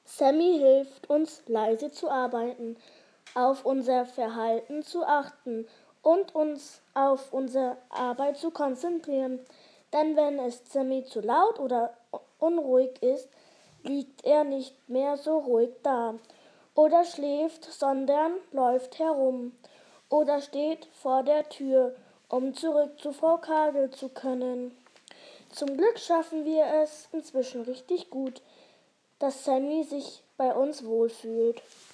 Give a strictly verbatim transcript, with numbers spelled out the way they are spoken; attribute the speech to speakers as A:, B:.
A: Sammy hilft uns, leise zu arbeiten, auf unser Verhalten zu achten und uns auf unsere Arbeit zu konzentrieren. Denn wenn es Sammy zu laut oder unruhig ist, liegt er nicht mehr so ruhig da oder schläft, sondern läuft herum oder steht vor der Tür, um zurück zu Frau Kagel zu können. Zum Glück schaffen wir es inzwischen richtig gut, dass Sammy sich bei uns wohlfühlt.